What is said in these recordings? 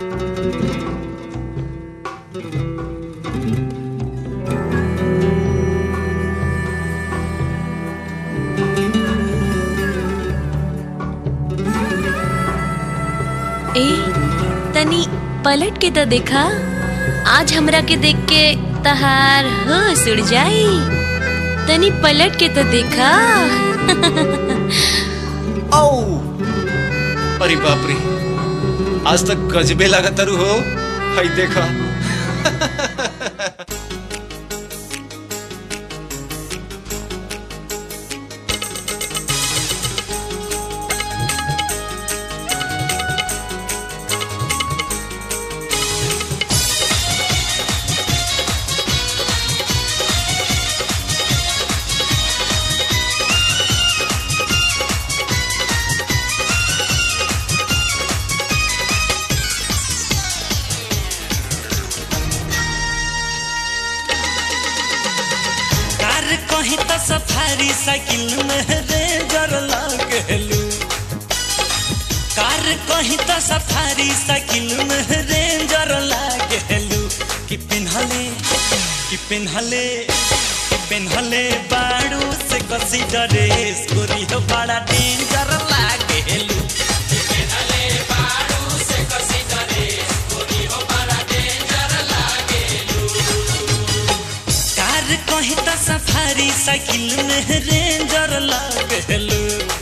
ए तनी पलट के तो देखा, आज हमरा के देख के तहार होश उड़ जाई। तनी पलट के तो देखा। आओ, अरे बाप रे, आज तक गजबे लागत तारू हो। हाय देखा। कहीं तो सफारी साइकिल में रेंजर लागेलू, कार कहीं तो सफारी साइकिल में रेंजर लागेलू। कि पिन्हले बाड़ू से कसी ड्रेस गोरी हो बड़ा डेंजर लागेलू। कहीं तो सफारी साइकिल में रेंजर लागेलू,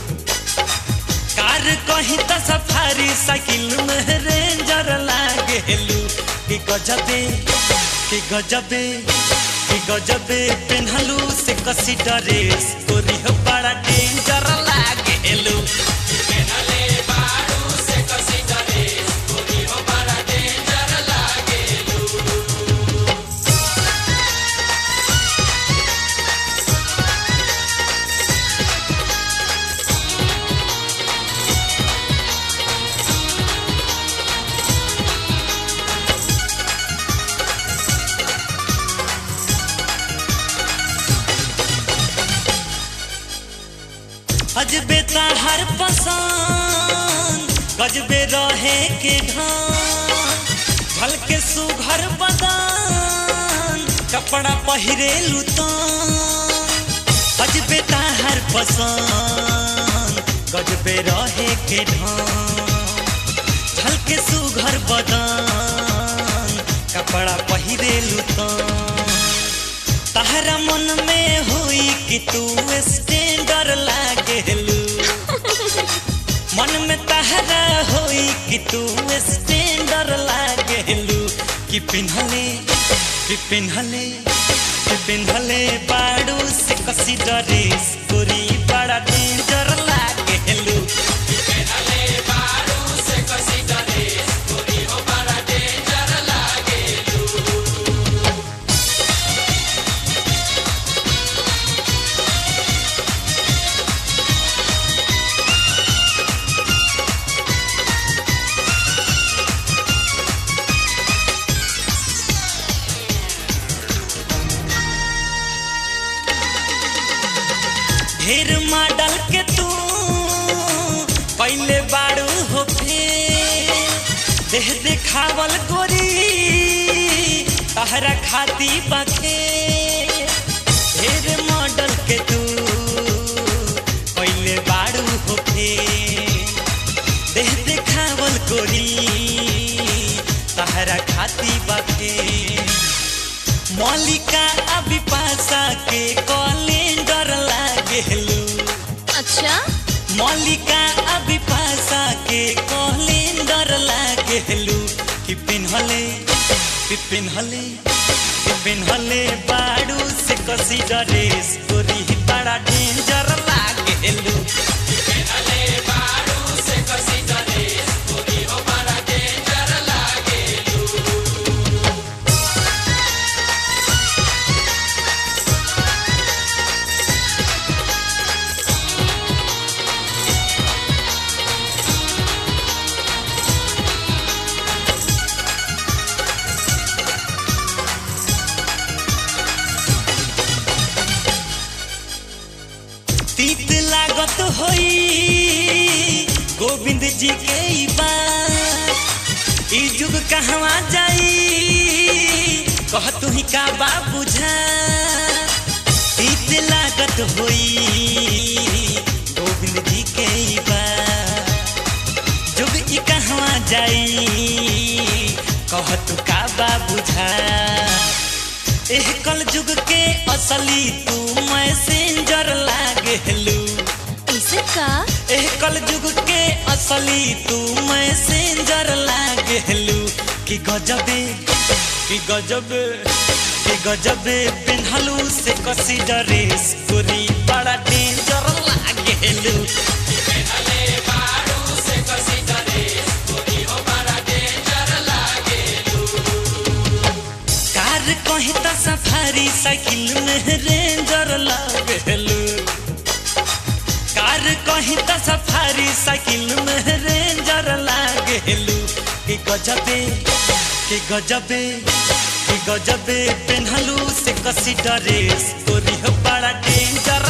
कार कहीं तो सफारी साइकिल में रेंजर लागेलू। कि गजबे पेन्हलू से कसी ड्रेस गोरी हो बड़ा डेंजर लागेलू। अजबे ताहर पसंद गजबे रहे के ढान, भल के सुघर बदन कपड़ा पहिरेलू तान। अजबे ताहर पसंद गजबे रहे के ढान, भल के सुघर बदन कपड़ा पहिरेलू तान। तहरा मन में हुई कि तू स्टैंडर लागेलू, मन में तहरा हुई कि तू स्टैंडर लागेलू। कि पिन्हले बाड़ू से कसी ड्रेस गोरी बड़ा डेंजर लागेलू। ढेर मॉडल के तू पहले बाड़ू हो फेर, देह देखावल गोरी तहरा खाती बखे। ढेर मॉडल के तू पहले बाड़ू हो फेर, देह देखावल गोरी तहरा खाती बखे। मौलिका अभी पासा के कैलेंडर लागेलू। अच्छा, मौलिका अभी पासा के कैलेंडर लागेलू। कि पिन्हले बाड़ू से कसी ड्रेस गोरी बड़ा डेंजर लागेलू। तीत लागत होई गोविंद जी के बात, ई जुग कहवा जाई कह तू ही का बा बुझा तीत लागत होई गोविंद जी के ई बा जुग ई कहवा जाई कह तू का बा बुझा एह कल जुग के असली तू मैसेंजर लागेलू ऐसे का एह कल जुग के असली तू मैसेंजर लागेलू कि गजबे पिन्हलू से कसी ड्रेस गोरी बड़ा डेंजर लागेलू कार कहीं तो सफारी साइकिल में रेंजर लागेलू कार कहीं तो सफारी साइकिल में रेंजर लागेलू कि गजबे पिन्हलू से कसी ड्रेस गोरी हो बड़ा डेंजर